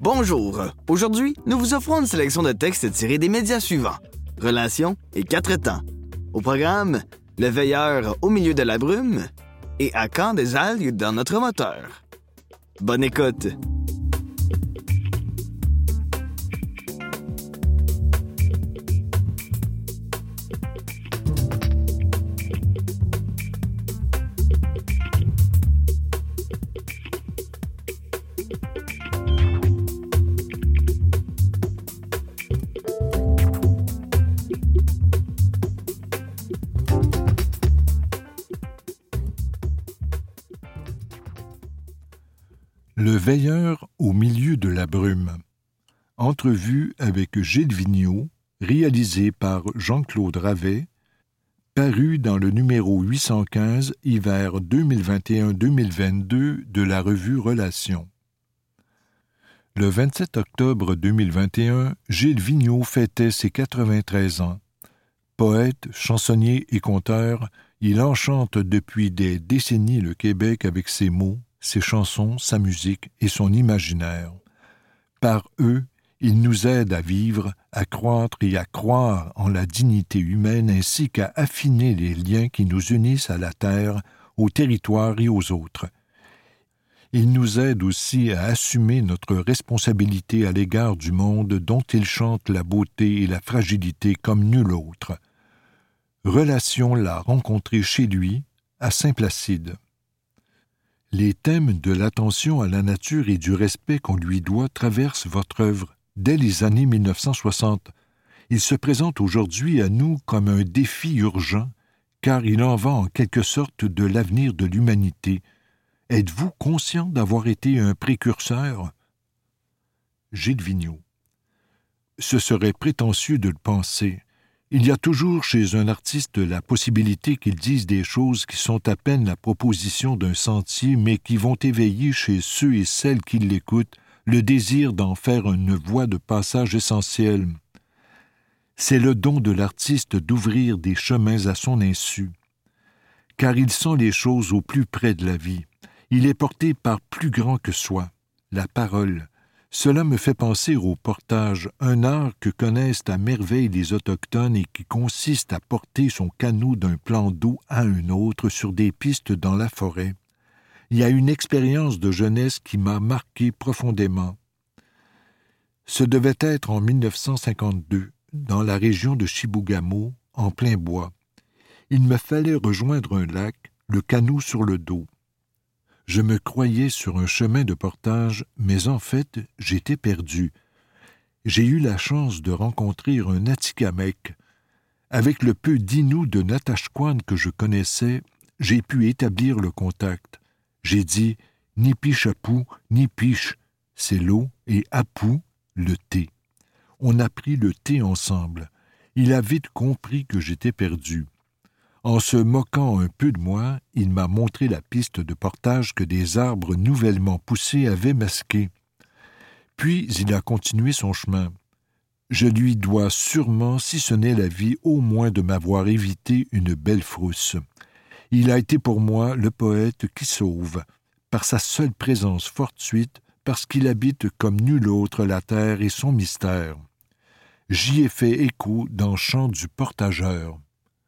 Bonjour! Aujourd'hui, nous vous offrons une sélection de textes tirés des médias suivants. Relations et 4 temps. Au programme, le veilleur au milieu de la brume et à quand des algues dans notre moteur. Bonne écoute! Le veilleur au milieu de la brume. Entrevue avec Gilles Vigneault, réalisée par Jean-Claude Ravet, paru dans le numéro 815, hiver 2021-2022 de la revue Relations. Le 27 octobre 2021, Gilles Vigneault fêtait ses 93 ans. Poète, chansonnier et conteur, il enchante depuis des décennies le Québec avec ses mots, ses chansons, sa musique et son imaginaire. Par eux, il nous aide à vivre, à croître et à croire en la dignité humaine ainsi qu'à affiner les liens qui nous unissent à la terre, au territoire et aux autres. Il nous aide aussi à assumer notre responsabilité à l'égard du monde dont il chante la beauté et la fragilité comme nul autre. Relation l'a rencontré chez lui, à Saint-Placide. Les thèmes de l'attention à la nature et du respect qu'on lui doit traversent votre œuvre dès les années 1960. Il se présente aujourd'hui à nous comme un défi urgent, car il en va en quelque sorte de l'avenir de l'humanité. Êtes-vous conscient d'avoir été un précurseur? Gilles Vigneault. Ce serait prétentieux de le penser. Il y a toujours chez un artiste la possibilité qu'il dise des choses qui sont à peine la proposition d'un sentier, mais qui vont éveiller chez ceux et celles qui l'écoutent le désir d'en faire une voie de passage essentielle. C'est le don de l'artiste d'ouvrir des chemins à son insu, car il sent les choses au plus près de la vie. Il est porté par plus grand que soi, la parole. Cela me fait penser au portage, un art que connaissent à merveille les Autochtones et qui consiste à porter son canot d'un plan d'eau à un autre sur des pistes dans la forêt. Il y a une expérience de jeunesse qui m'a marqué profondément. Ce devait être en 1952, dans la région de Chibougamau, en plein bois. Il me fallait rejoindre un lac, le canot sur le dos. Je me croyais sur un chemin de portage, mais en fait, j'étais perdu. J'ai eu la chance de rencontrer un Atikamekw. Avec le peu d'Innu de Natashquan que je connaissais, j'ai pu établir le contact. J'ai dit « Nipi-Chapou, Nipiche », c'est l'eau, et « Apou », le thé. On a pris le thé ensemble. Il a vite compris que j'étais perdu. En se moquant un peu de moi, il m'a montré la piste de portage que des arbres nouvellement poussés avaient masquée. Puis il a continué son chemin. Je lui dois sûrement, si ce n'est la vie, au moins de m'avoir évité une belle frousse. Il a été pour moi le poète qui sauve, par sa seule présence fortuite, parce qu'il habite comme nul autre la terre et son mystère. J'y ai fait écho dans Chant du portageur.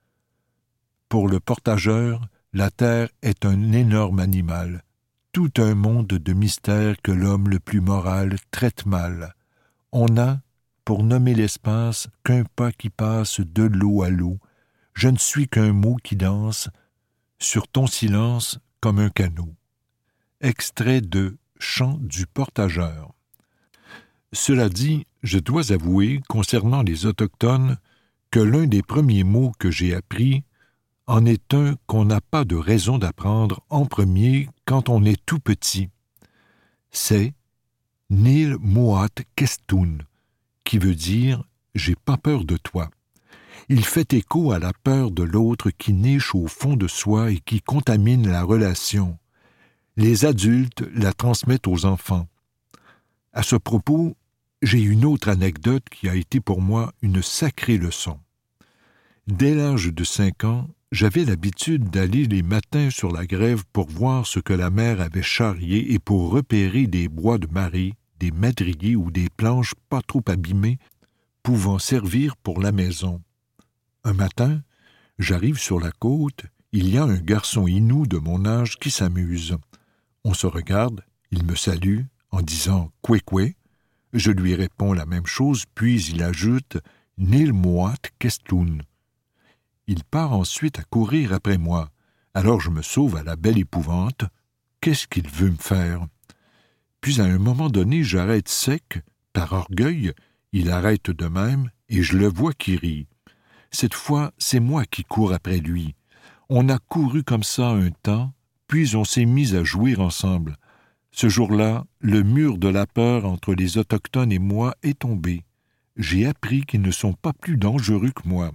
Pour le portageur, la terre est un énorme animal, tout un monde de mystères que l'homme le plus moral traite mal. On n'a, pour nommer l'espace, qu'un pas qui passe de l'eau à l'eau. Je ne suis qu'un mot qui danse sur ton silence comme un canot. Extrait de Chant du portageur. Cela dit, je dois avouer, concernant les Autochtones, que l'un des premiers mots que j'ai appris en est un qu'on n'a pas de raison d'apprendre en premier quand on est tout petit. C'est « Nil Moat Kestun », qui veut dire « J'ai pas peur de toi ». Il fait écho à la peur de l'autre qui niche au fond de soi et qui contamine la relation. Les adultes la transmettent aux enfants. À ce propos, j'ai une autre anecdote qui a été pour moi une sacrée leçon. Dès l'âge de 5 ans, j'avais l'habitude d'aller les matins sur la grève pour voir ce que la mère avait charrié et pour repérer des bois de marée, des madriers ou des planches pas trop abîmées, pouvant servir pour la maison. Un matin, j'arrive sur la côte, il y a un garçon inou de mon âge qui s'amuse. On se regarde, il me salue en disant « Kwe-kwe ». Je lui réponds la même chose, puis il ajoute « Nil moat kestun ». Il part ensuite à courir après moi. Alors je me sauve à la belle épouvante. Qu'est-ce qu'il veut me faire? Puis à un moment donné, j'arrête sec. Par orgueil, il arrête de même et je le vois qui rit. Cette fois, c'est moi qui cours après lui. On a couru comme ça un temps, puis on s'est mis à jouer ensemble. Ce jour-là, le mur de la peur entre les Autochtones et moi est tombé. J'ai appris qu'ils ne sont pas plus dangereux que moi.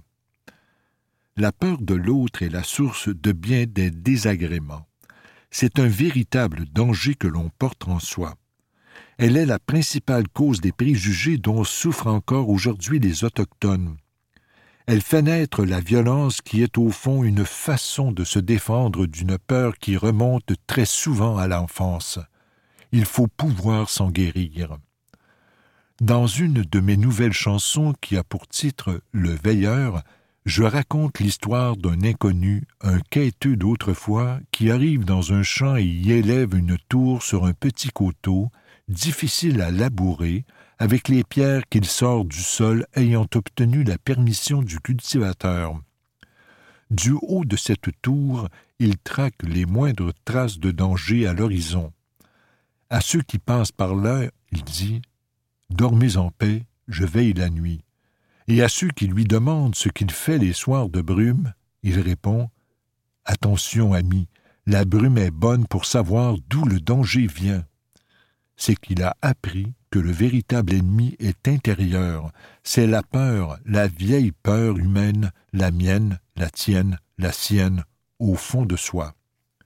La peur de l'autre est la source de bien des désagréments. C'est un véritable danger que l'on porte en soi. Elle est la principale cause des préjugés dont souffrent encore aujourd'hui les Autochtones. Elle fait naître la violence qui est au fond une façon de se défendre d'une peur qui remonte très souvent à l'enfance. Il faut pouvoir s'en guérir. Dans une de mes nouvelles chansons qui a pour titre « Le Veilleur », je raconte l'histoire d'un inconnu, un quêteux d'autrefois, qui arrive dans un champ et y élève une tour sur un petit coteau, difficile à labourer, avec les pierres qu'il sort du sol ayant obtenu la permission du cultivateur. Du haut de cette tour, il traque les moindres traces de danger à l'horizon. À ceux qui passent par là, il dit « Dormez en paix, je veille la nuit ». Et à ceux qui lui demandent ce qu'il fait les soirs de brume, il répond « Attention, ami, la brume est bonne pour savoir d'où le danger vient. » C'est qu'il a appris que le véritable ennemi est intérieur. C'est la peur, la vieille peur humaine, la mienne, la tienne, la sienne, au fond de soi.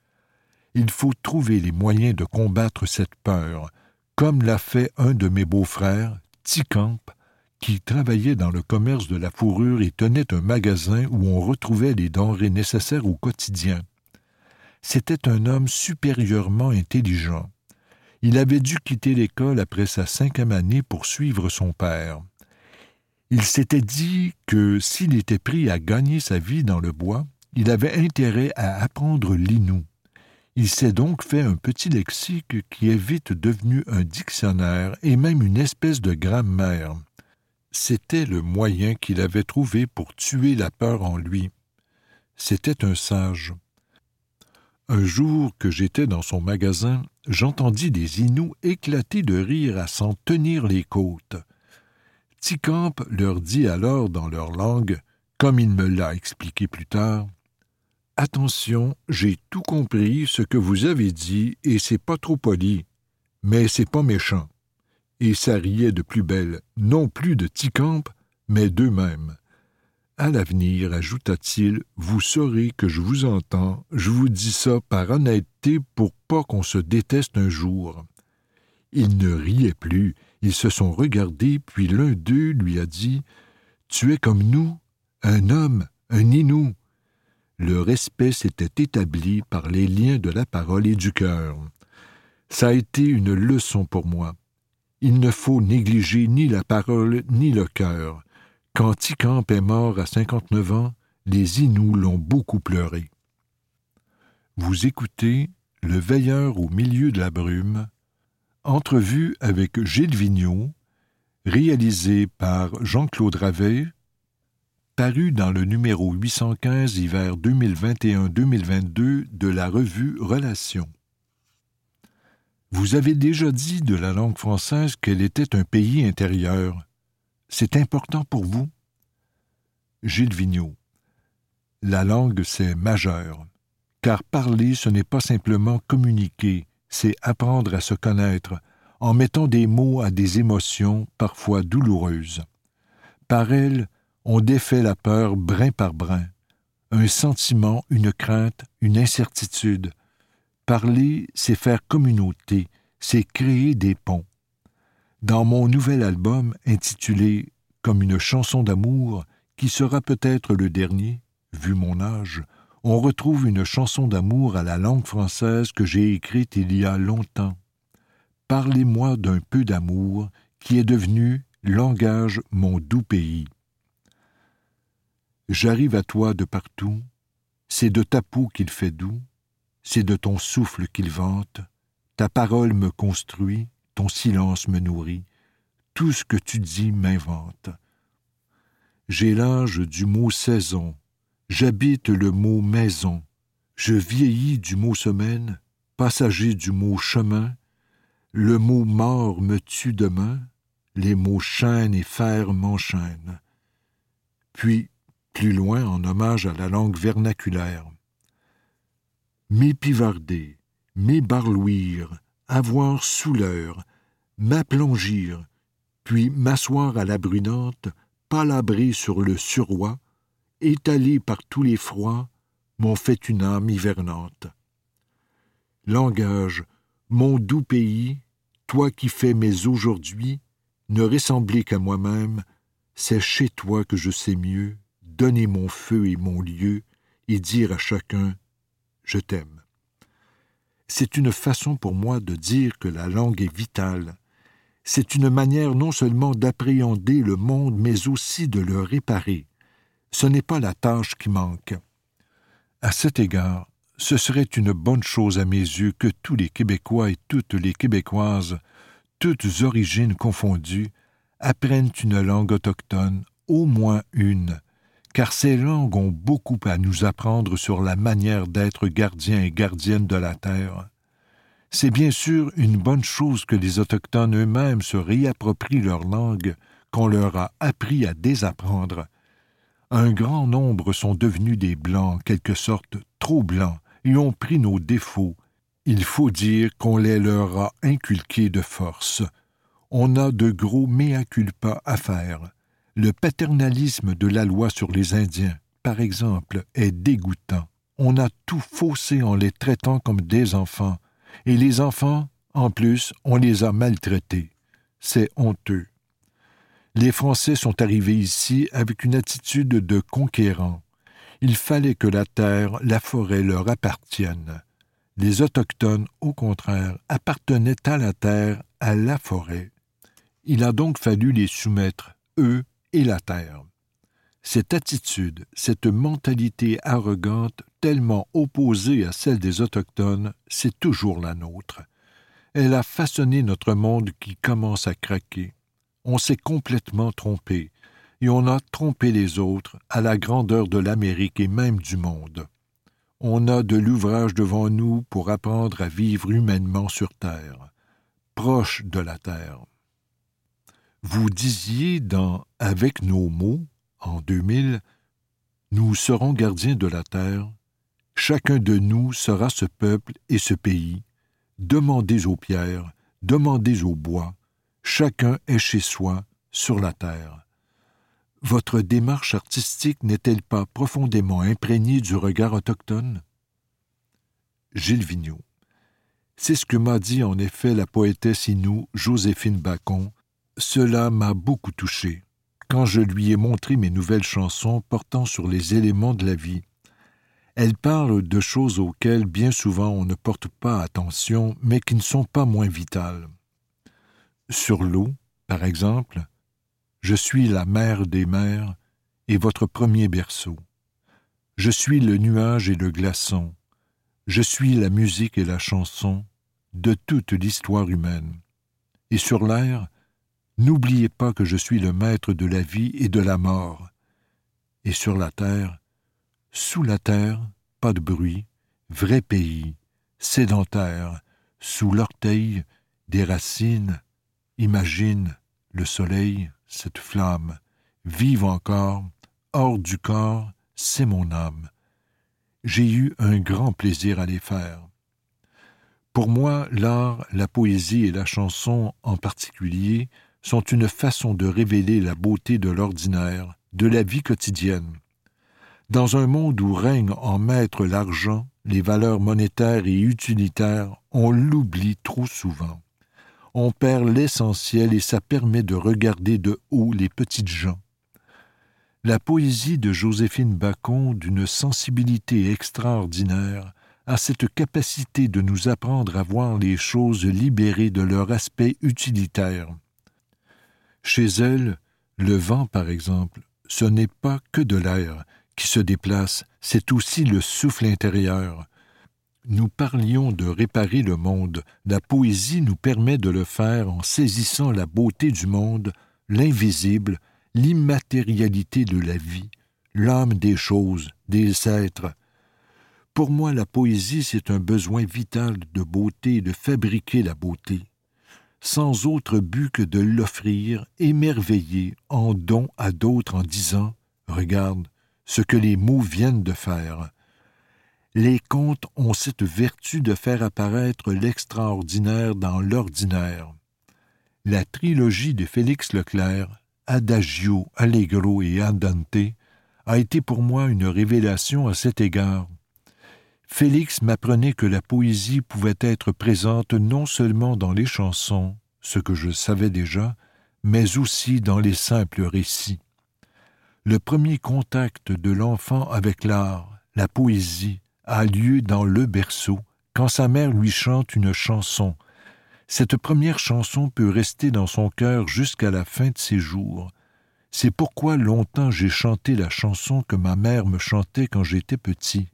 Il faut trouver les moyens de combattre cette peur, comme l'a fait un de mes beaux-frères, Ticamp, qui travaillait dans le commerce de la fourrure et tenait un magasin où on retrouvait les denrées nécessaires au quotidien. C'était un homme supérieurement intelligent. Il avait dû quitter l'école après sa 5e année pour suivre son père. Il s'était dit que s'il était pris à gagner sa vie dans le bois, il avait intérêt à apprendre l'innu. Il s'est donc fait un petit lexique qui est vite devenu un dictionnaire et même une espèce de grammaire. C'était le moyen qu'il avait trouvé pour tuer la peur en lui. C'était un sage. Un jour que j'étais dans son magasin, j'entendis des Inuits éclater de rire à s'en tenir les côtes. Ticamp leur dit alors dans leur langue, comme il me l'a expliqué plus tard, « Attention, j'ai tout compris ce que vous avez dit et c'est pas trop poli, mais c'est pas méchant. » Et ça riait de plus belle, non plus de Ticamp, mais d'eux-mêmes. À l'avenir, ajouta-t-il, vous saurez que je vous entends, je vous dis ça par honnêteté pour pas qu'on se déteste un jour. Ils ne riaient plus, ils se sont regardés, puis l'un d'eux lui a dit « Tu es comme nous, un homme, un Innu. » Le respect s'était établi par les liens de la parole et du cœur. Ça a été une leçon pour moi. Il ne faut négliger ni la parole ni le cœur. Quand Ticamp est mort à 59 ans, les Inuits l'ont beaucoup pleuré. Vous écoutez Le Veilleur au milieu de la brume, entrevue avec Gilles Vigneault, réalisée par Jean-Claude Ravet, paru dans le numéro 815 hiver 2021-2022 de la revue Relations. Vous avez déjà dit de la langue française qu'elle était un pays intérieur. C'est important pour vous? Gilles Vigneault. La langue, c'est majeur. Car parler, ce n'est pas simplement communiquer, c'est apprendre à se connaître, en mettant des mots à des émotions parfois douloureuses. Par elle, on défait la peur brin par brin. Un sentiment, une crainte, une incertitude. Parler, c'est faire communauté, c'est créer des ponts. Dans mon nouvel album intitulé « Comme une chanson d'amour », qui sera peut-être le dernier, vu mon âge, on retrouve une chanson d'amour à la langue française que j'ai écrite il y a longtemps. parlez-moi d'un peu d'amour qui est devenu langage mon doux pays. J'arrive à toi de partout, c'est de ta peau qu'il fait doux, c'est de ton souffle qu'il vante, ta parole me construit, ton silence me nourrit, tout ce que tu dis m'invente. J'ai l'âge du mot saison, j'habite le mot maison, je vieillis du mot semaine, passager du mot chemin, le mot mort me tue demain, les mots chaîne et fer m'enchaînent. Puis, plus loin, en hommage à la langue vernaculaire. M'épivarder, m'ébarlouir, avoir souleur, m'applongir, puis m'asseoir à la brunante, palabrer sur le suroît, étalé par tous les froids, m'ont fait une âme hivernante. Langage, mon doux pays, toi qui fais mes aujourd'hui, ne ressembler qu'à moi-même, c'est chez toi que je sais mieux donner mon feu et mon lieu et dire à chacun « je t'aime ». C'est une façon pour moi de dire que la langue est vitale. C'est une manière non seulement d'appréhender le monde, mais aussi de le réparer. Ce n'est pas la tâche qui manque. À cet égard, ce serait une bonne chose à mes yeux que tous les Québécois et toutes les Québécoises, toutes origines confondues, apprennent une langue autochtone, au moins une, car ces langues ont beaucoup à nous apprendre sur la manière d'être gardiens et gardiennes de la terre. C'est bien sûr une bonne chose que les Autochtones eux-mêmes se réapproprient leur langue qu'on leur a appris à désapprendre. Un grand nombre sont devenus des Blancs, en quelque sorte trop blancs, et ont pris nos défauts. Il faut dire qu'on les leur a inculqués de force. On a de gros mea culpa à faire. Le paternalisme de la loi sur les Indiens, par exemple, est dégoûtant. On a tout faussé en les traitant comme des enfants. Et les enfants, en plus, on les a maltraités. C'est honteux. Les Français sont arrivés ici avec une attitude de conquérants. Il fallait que la terre, la forêt leur appartiennent. Les Autochtones, au contraire, appartenaient à la terre, à la forêt. Il a donc fallu les soumettre, eux et la terre. Cette attitude, cette mentalité arrogante, tellement opposée à celle des Autochtones, c'est toujours la nôtre. Elle a façonné notre monde qui commence à craquer. On s'est complètement trompé, et on a trompé les autres à la grandeur de l'Amérique et même du monde. On a de l'ouvrage devant nous pour apprendre à vivre humainement sur Terre, proche de la Terre. Vous disiez dans « Avec nos mots », en 2000, « Nous serons gardiens de la terre. Chacun de nous sera ce peuple et ce pays. Demandez aux pierres, demandez aux bois. Chacun est chez soi, sur la terre. » Votre démarche artistique n'est-elle pas profondément imprégnée du regard autochtone? Gilles Vigneault. C'est ce que m'a dit en effet la poétesse inoue Joséphine Bacon. Cela m'a beaucoup touché. Quand je lui ai montré mes nouvelles chansons portant sur les éléments de la vie. Elles parlent de choses auxquelles bien souvent on ne porte pas attention, mais qui ne sont pas moins vitales. Sur l'eau, par exemple, je suis la mère des mers et votre premier berceau. Je suis le nuage et le glaçon. Je suis la musique et la chanson de toute l'histoire humaine. Et sur l'air, n'oubliez pas que je suis le maître de la vie et de la mort. Et sur la terre, sous la terre, pas de bruit, vrai pays, sédentaire, sous l'orteil, des racines, imagine le soleil, cette flamme, vive encore, hors du corps, c'est mon âme. J'ai eu un grand plaisir à les faire. Pour moi, l'art, la poésie et la chanson en particulier sont une façon de révéler la beauté de l'ordinaire, de la vie quotidienne. Dans un monde où règne en maître l'argent, les valeurs monétaires et utilitaires, on l'oublie trop souvent. On perd l'essentiel et ça permet de regarder de haut les petites gens. La poésie de Joséphine Bacon, d'une sensibilité extraordinaire, a cette capacité de nous apprendre à voir les choses libérées de leur aspect utilitaire. Chez elle, le vent, par exemple, ce n'est pas que de l'air qui se déplace, c'est aussi le souffle intérieur. Nous parlions de réparer le monde. La poésie nous permet de le faire en saisissant la beauté du monde, l'invisible, l'immatérialité de la vie, l'âme des choses, des êtres. Pour moi, la poésie, c'est un besoin vital de beauté et de fabriquer la beauté, sans autre but que de l'offrir, émerveillée, en don à d'autres en disant « Regarde ce que les mots viennent de faire ». Les contes ont cette vertu de faire apparaître l'extraordinaire dans l'ordinaire. La trilogie de Félix Leclerc, Adagio, Allegro et Andante, a été pour moi une révélation à cet égard. Félix m'apprenait que la poésie pouvait être présente non seulement dans les chansons, ce que je savais déjà, mais aussi dans les simples récits. Le premier contact de l'enfant avec l'art, la poésie, a lieu dans le berceau, quand sa mère lui chante une chanson. Cette première chanson peut rester dans son cœur jusqu'à la fin de ses jours. C'est pourquoi longtemps j'ai chanté la chanson que ma mère me chantait quand j'étais petit.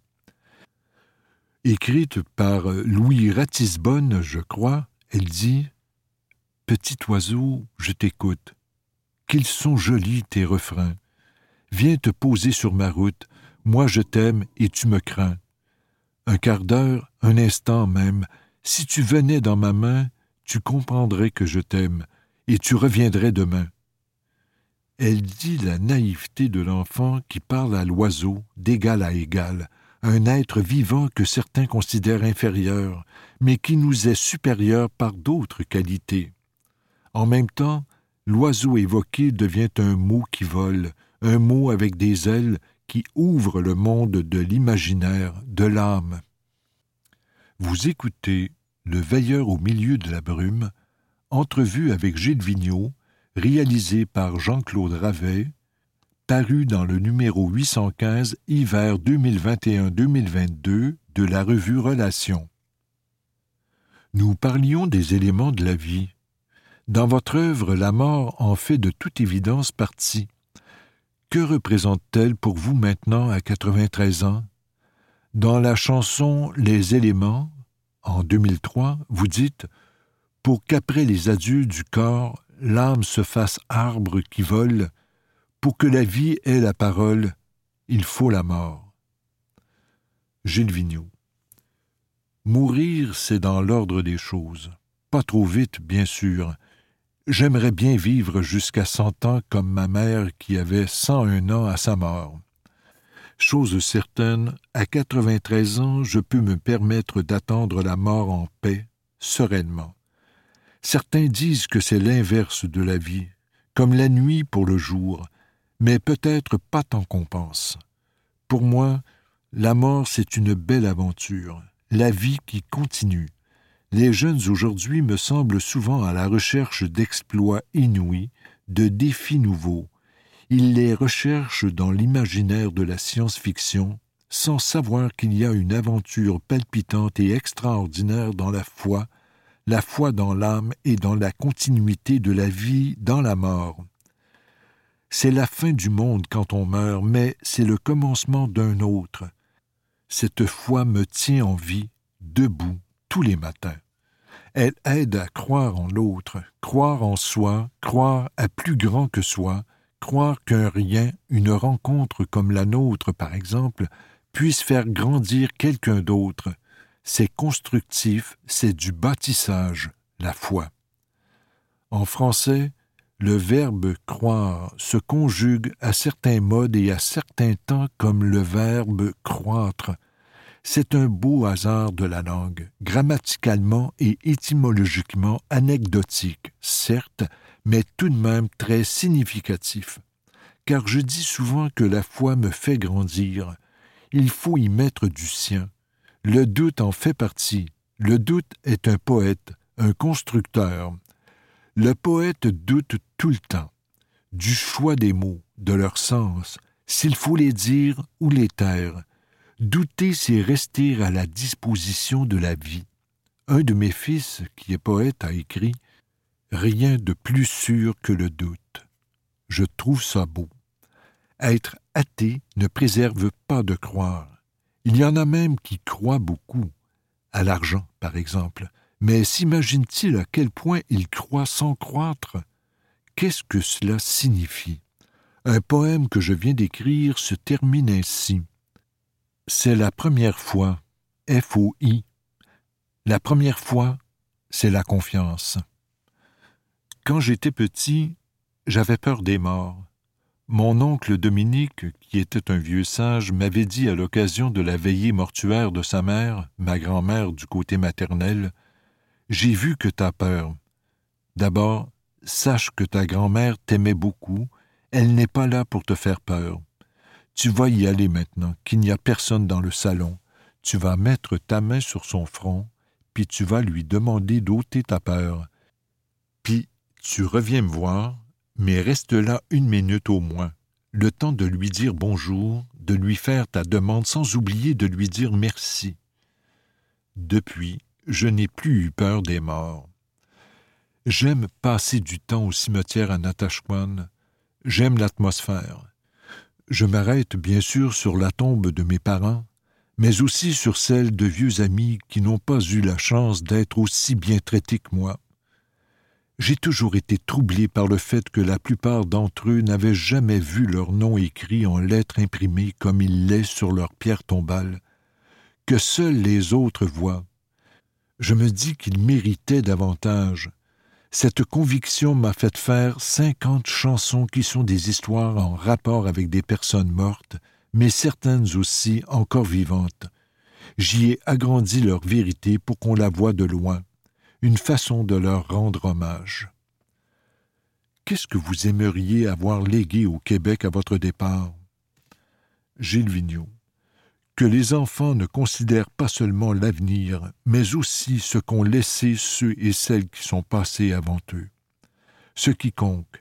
Écrite par Louis Ratisbonne, je crois, elle dit « Petit oiseau, je t'écoute. Qu'ils sont jolis tes refrains. Viens te poser sur ma route, moi je t'aime et tu me crains. Un quart d'heure, un instant même, si tu venais dans ma main, tu comprendrais que je t'aime, et tu reviendrais demain. » Elle dit la naïveté de l'enfant qui parle à l'oiseau d'égal à égal, un être vivant que certains considèrent inférieur, mais qui nous est supérieur par d'autres qualités. En même temps, l'oiseau évoqué devient un mot qui vole, un mot avec des ailes qui ouvre le monde de l'imaginaire, de l'âme. Vous écoutez Le veilleur au milieu de la brume, entrevue avec Gilles Vigneault, réalisé par Jean-Claude Ravet, paru dans le numéro 815 hiver 2021-2022 de la revue Relations. Nous parlions des éléments de la vie. Dans votre œuvre, la mort en fait de toute évidence partie. Que représente-t-elle pour vous maintenant à 93 ans? Dans la chanson « Les éléments », en 2003, vous dites « Pour qu'après les adieux du corps, l'âme se fasse arbre qui vole, pour que la vie ait la parole, il faut la mort. » Gilles Vigneault. Mourir, c'est dans l'ordre des choses. Pas trop vite, bien sûr. J'aimerais bien vivre jusqu'à 100 ans comme ma mère qui avait 101 ans à sa mort. Chose certaine, à 93 ans, je peux me permettre d'attendre la mort en paix, sereinement. Certains disent que c'est l'inverse de la vie, comme la nuit pour le jour, mais peut-être pas tant qu'on pense. Pour moi, la mort, c'est une belle aventure, la vie qui continue. Les jeunes aujourd'hui me semblent souvent à la recherche d'exploits inouïs, de défis nouveaux. Ils les recherchent dans l'imaginaire de la science-fiction, sans savoir qu'il y a une aventure palpitante et extraordinaire dans la foi dans l'âme et dans la continuité de la vie dans la mort. C'est la fin du monde quand on meurt, mais c'est le commencement d'un autre. Cette foi me tient en vie, debout, tous les matins. Elle aide à croire en l'autre, croire en soi, croire à plus grand que soi, croire qu'un rien, une rencontre comme la nôtre, par exemple, puisse faire grandir quelqu'un d'autre. C'est constructif, c'est du bâtissage, la foi. En français, le verbe « croire » se conjugue à certains modes et à certains temps comme le verbe « croître ». C'est un beau hasard de la langue, grammaticalement et étymologiquement anecdotique, certes, mais tout de même très significatif. Car je dis souvent que la foi me fait grandir. Il faut y mettre du sien. Le doute en fait partie. Le doute est un poète, un constructeur. Le poète doute tout le temps, du choix des mots, de leur sens, s'il faut les dire ou les taire, Douter, c'est rester à la disposition de la vie. Un de mes fils, qui est poète, a écrit « Rien de plus sûr que le doute ». Je trouve ça beau. Être athée ne préserve pas de croire. Il y en a même qui croient beaucoup, à l'argent par exemple, mais s'imagine-t-il à quel point ils croient sans croître? Qu'est-ce que cela signifie? Un poème que je viens d'écrire se termine ainsi. C'est la première fois, F-O-I. La première fois, c'est la confiance. Quand j'étais petit, j'avais peur des morts. Mon oncle Dominique, qui était un vieux sage, m'avait dit à l'occasion de la veillée mortuaire de sa mère, ma grand-mère du côté maternel, « J'ai vu que t'as peur. D'abord, sache que ta grand-mère t'aimait beaucoup, elle n'est pas là pour te faire peur. Tu vas y aller maintenant, qu'il n'y a personne dans le salon. Tu vas mettre ta main sur son front, puis tu vas lui demander d'ôter ta peur. Puis tu reviens me voir, mais reste là 1 minute au moins, le temps de lui dire bonjour, de lui faire ta demande sans oublier de lui dire merci. Depuis, je n'ai plus eu peur des morts. J'aime passer du temps au cimetière à Natashquan. J'aime l'atmosphère. Je m'arrête bien sûr sur la tombe de mes parents, mais aussi sur celle de vieux amis qui n'ont pas eu la chance d'être aussi bien traités que moi. J'ai toujours été troublé par le fait que la plupart d'entre eux n'avaient jamais vu leur nom écrit en lettres imprimées comme il l'est sur leur pierre tombale, que seuls les autres voient. Je me dis qu'ils méritaient davantage. Cette conviction m'a fait faire 50 chansons qui sont des histoires en rapport avec des personnes mortes, mais certaines aussi encore vivantes. J'y ai agrandi leur vérité pour qu'on la voie de loin, une façon de leur rendre hommage. Qu'est-ce que vous aimeriez avoir légué au Québec à votre départ? Gilles Vigneault. Que les enfants ne considèrent pas seulement l'avenir, mais aussi ce qu'ont laissé ceux et celles qui sont passés avant eux. Ce qui compte,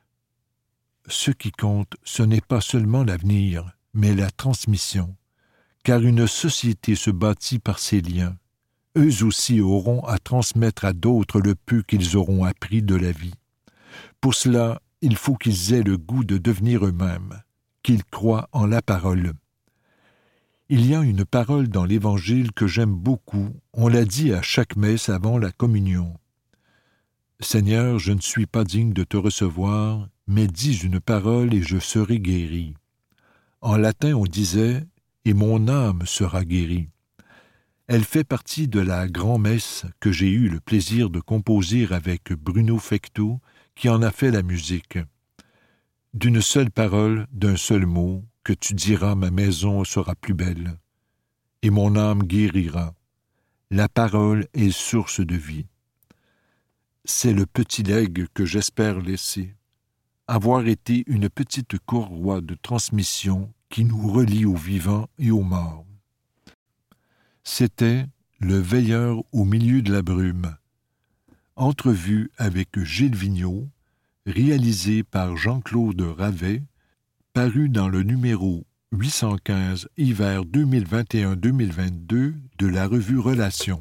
ce n'est pas seulement l'avenir, mais la transmission, car une société se bâtit par ses liens. Eux aussi auront à transmettre à d'autres le peu qu'ils auront appris de la vie. Pour cela, il faut qu'ils aient le goût de devenir eux-mêmes, qu'ils croient en la parole. Il y a une parole dans l'Évangile que j'aime beaucoup, on l'a dit à chaque messe avant la communion. « Seigneur, je ne suis pas digne de te recevoir, mais dis une parole et je serai guéri. » En latin, on disait « et mon âme sera guérie ». Elle fait partie de la grand-messe que j'ai eu le plaisir de composer avec Bruno Fecteau, qui en a fait la musique. D'une seule parole, d'un seul mot, que tu diras ma maison sera plus belle, et mon âme guérira. La parole est source de vie. C'est le petit legs que j'espère laisser, avoir été une petite courroie de transmission qui nous relie aux vivants et aux morts. C'était Le veilleur au milieu de la brume. Entrevue avec Gilles Vigneault, réalisée par Jean-Claude Ravet, paru dans le numéro 815 hiver 2021-2022 de la revue Relations.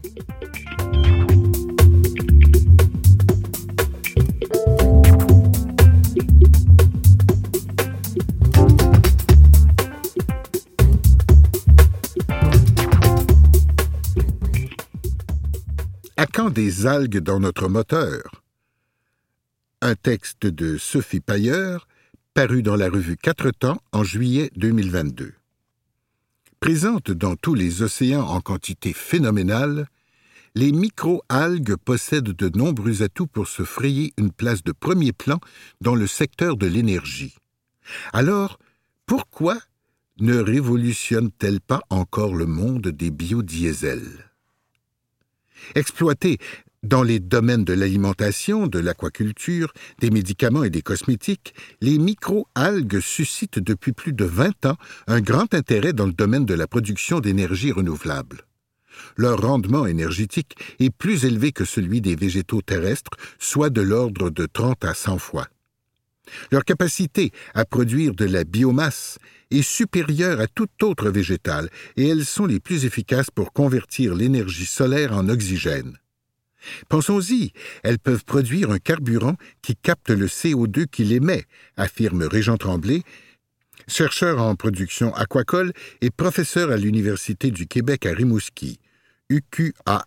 À quand des algues dans notre moteur? Un texte de Sophie Pailleur, paru dans la revue Quatre Temps en juillet 2022. Présentes dans tous les océans en quantité phénoménale, les micro-algues possèdent de nombreux atouts pour se frayer une place de premier plan dans le secteur de l'énergie. Alors, pourquoi ne révolutionne-t-elle pas encore le monde des biodiesels? Exploitées dans les domaines de l'alimentation, de l'aquaculture, des médicaments et des cosmétiques, les micro-algues suscitent depuis plus de 20 ans un grand intérêt dans le domaine de la production d'énergie renouvelable. Leur rendement énergétique est plus élevé que celui des végétaux terrestres, soit de l'ordre de 30 à 100 fois. Leur capacité à produire de la biomasse est supérieure à toute autre végétale et elles sont les plus efficaces pour convertir l'énergie solaire en oxygène. Pensons-y, elles peuvent produire un carburant qui capte le CO2 qu'il émet, affirme Régent Tremblay, chercheur en production aquacole et professeur à l'Université du Québec à Rimouski, UQAR.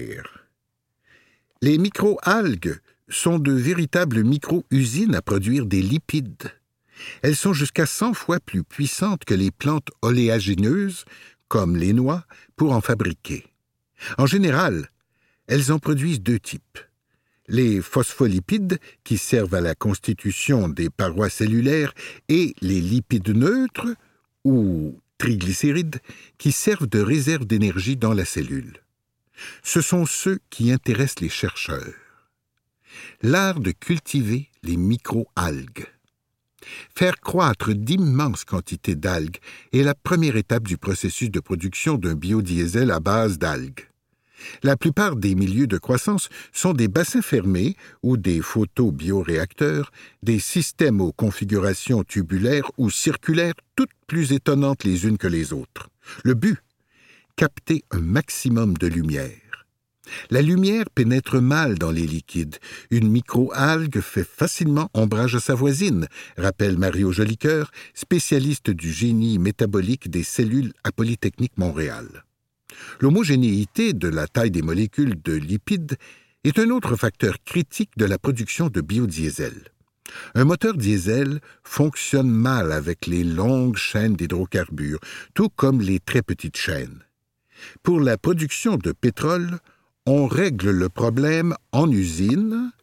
Les microalgues sont de véritables micro-usines à produire des lipides. Elles sont jusqu'à 100 fois plus puissantes que les plantes oléagineuses, comme les noix, pour en fabriquer. En général, elles en produisent 2 types. Les phospholipides, qui servent à la constitution des parois cellulaires, et les lipides neutres, ou triglycérides, qui servent de réserve d'énergie dans la cellule. Ce sont ceux qui intéressent les chercheurs. L'art de cultiver les micro-algues. Faire croître d'immenses quantités d'algues est la première étape du processus de production d'un biodiesel à base d'algues. La plupart des milieux de croissance sont des bassins fermés ou des photobioréacteurs, des systèmes aux configurations tubulaires ou circulaires, toutes plus étonnantes les unes que les autres. Le but ? Capter un maximum de lumière. La lumière pénètre mal dans les liquides. Une microalgue fait facilement ombrage à sa voisine, rappelle Mario Jolicoeur, spécialiste du génie métabolique des cellules à Polytechnique Montréal. L'homogénéité de la taille des molécules de lipides est un autre facteur critique de la production de biodiesel. Un moteur diesel fonctionne mal avec les longues chaînes d'hydrocarbures, tout comme les très petites chaînes. Pour la production de pétrole, on règle le problème en usine.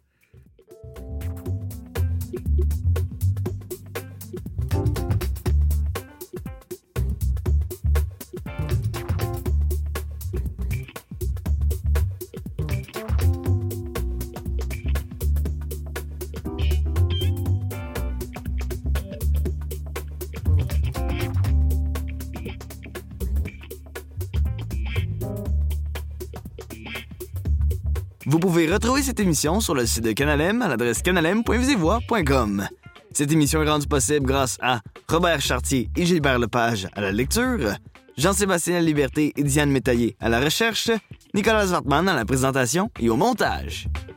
Vous pouvez retrouver cette émission sur le site de Canalem à l'adresse canalem.visevoix.com. Cette émission est rendue possible grâce à Robert Chartier et Gilbert Lepage à la lecture, Jean-Sébastien Liberté et Diane Métaillé à la recherche, Nicolas Wartman à la présentation et au montage.